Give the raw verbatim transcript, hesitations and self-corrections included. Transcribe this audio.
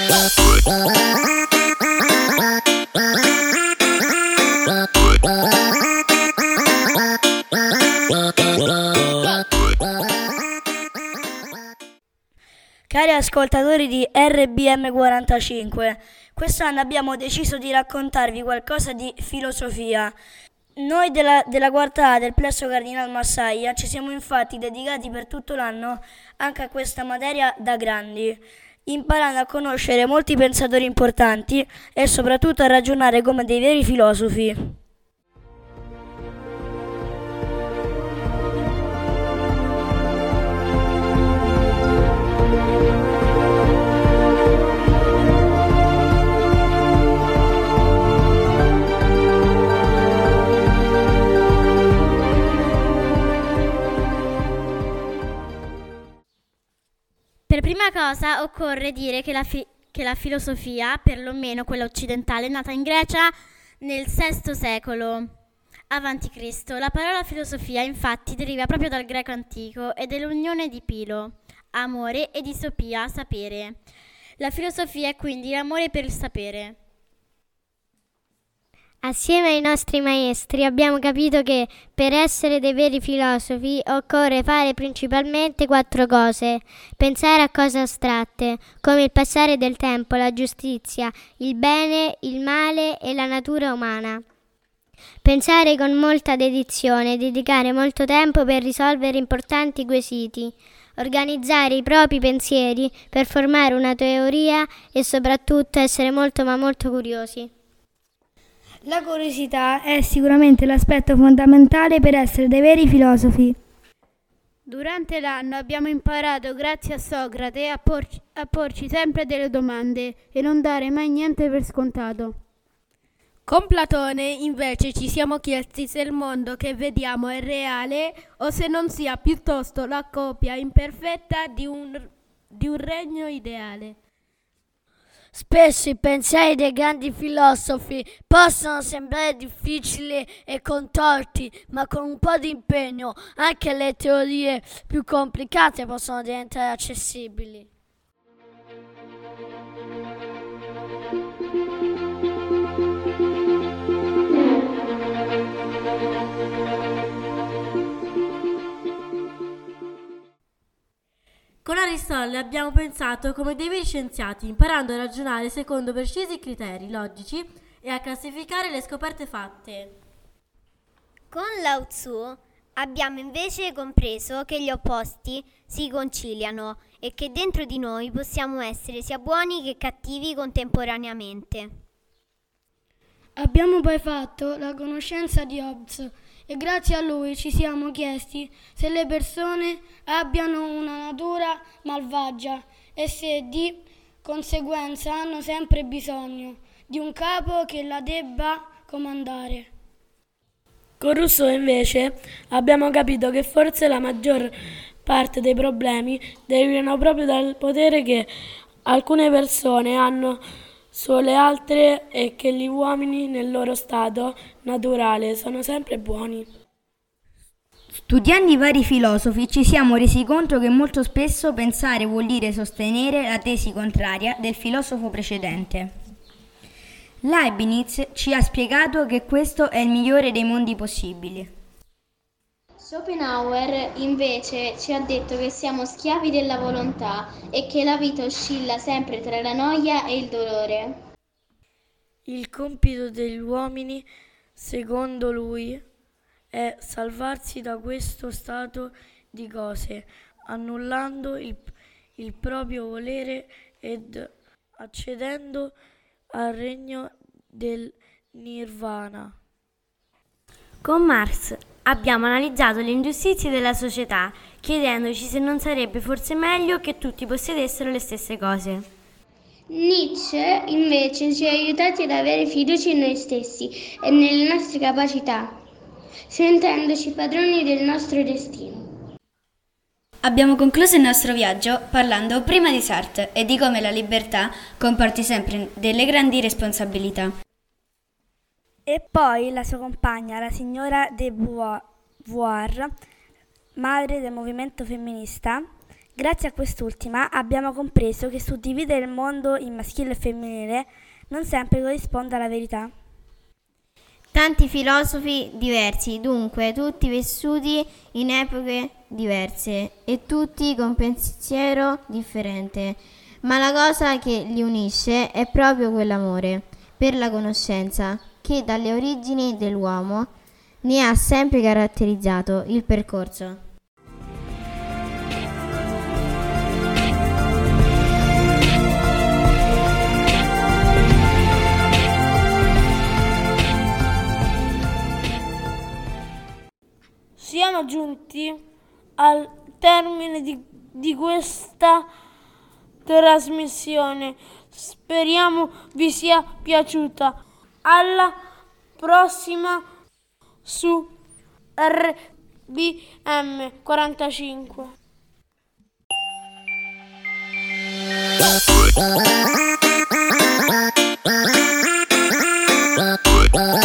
Cari ascoltatori di R B M quarantacinque, quest'anno abbiamo deciso di raccontarvi qualcosa di filosofia. Noi della, della quarta A del Plesso Cardinal Massaia ci siamo infatti dedicati per tutto l'anno anche a questa materia da grandi, imparando a conoscere molti pensatori importanti e soprattutto a ragionare come dei veri filosofi. Per prima cosa occorre dire che la, fi- che la filosofia, perlomeno quella occidentale, è nata in Grecia nel sesto secolo avanti Cristo. La parola filosofia infatti deriva proprio dal greco antico ed è l'unione di pilo, amore, e di sopia, sapere. La filosofia è quindi l'amore per il sapere. Assieme ai nostri maestri abbiamo capito che per essere dei veri filosofi occorre fare principalmente quattro cose: pensare a cose astratte, come il passare del tempo, la giustizia, il bene, il male e la natura umana. Pensare con molta dedizione, dedicare molto tempo per risolvere importanti quesiti, organizzare i propri pensieri per formare una teoria e soprattutto essere molto ma molto curiosi. La curiosità è sicuramente l'aspetto fondamentale per essere dei veri filosofi. Durante l'anno abbiamo imparato, grazie a Socrate, a porci, a porci sempre delle domande e non dare mai niente per scontato. Con Platone, invece, ci siamo chiesti se il mondo che vediamo è reale o se non sia piuttosto la copia imperfetta di un, di un regno ideale. Spesso i pensieri dei grandi filosofi possono sembrare difficili e contorti, ma con un po' di impegno anche le teorie più complicate possono diventare accessibili. Con Aristotele abbiamo pensato come dei veri scienziati, imparando a ragionare secondo precisi criteri logici e a classificare le scoperte fatte. Con Lao Tzu abbiamo invece compreso che gli opposti si conciliano e che dentro di noi possiamo essere sia buoni che cattivi contemporaneamente. Abbiamo poi fatto la conoscenza di Hobbes e grazie a lui ci siamo chiesti se le persone abbiano una natura malvagia e se di conseguenza hanno sempre bisogno di un capo che la debba comandare. Con Rousseau invece abbiamo capito che forse la maggior parte dei problemi derivano proprio dal potere che alcune persone hanno sulle altre e che gli uomini nel loro stato naturale sono sempre buoni. Studiando i vari filosofi ci siamo resi conto che molto spesso pensare vuol dire sostenere la tesi contraria del filosofo precedente. Leibniz ci ha spiegato che questo è il migliore dei mondi possibili. Schopenhauer invece ci ha detto che siamo schiavi della volontà e che la vita oscilla sempre tra la noia e il dolore. Il compito degli uomini, secondo lui, è salvarsi da questo stato di cose, annullando il, il proprio volere ed accedendo al regno del nirvana. Con Marx abbiamo analizzato le ingiustizie della società, chiedendoci se non sarebbe forse meglio che tutti possedessero le stesse cose. Nietzsche invece ci ha aiutati ad avere fiducia in noi stessi e nelle nostre capacità, sentendoci padroni del nostro destino. Abbiamo concluso il nostro viaggio parlando prima di Sartre e di come la libertà comporti sempre delle grandi responsabilità. E poi la sua compagna, la signora de Beauvoir, madre del movimento femminista, Grazie a quest'ultima abbiamo compreso che suddividere il mondo in maschile e femminile non sempre corrisponde alla verità. Tanti filosofi diversi, dunque tutti vissuti in epoche diverse e tutti con pensiero differente, ma la cosa che li unisce è proprio quell'amore per la conoscenza che dalle origini dell'uomo ne ha sempre caratterizzato il percorso. Siamo giunti al termine di, di questa trasmissione. Speriamo vi sia piaciuta. Alla prossima su R B M quarantacinque.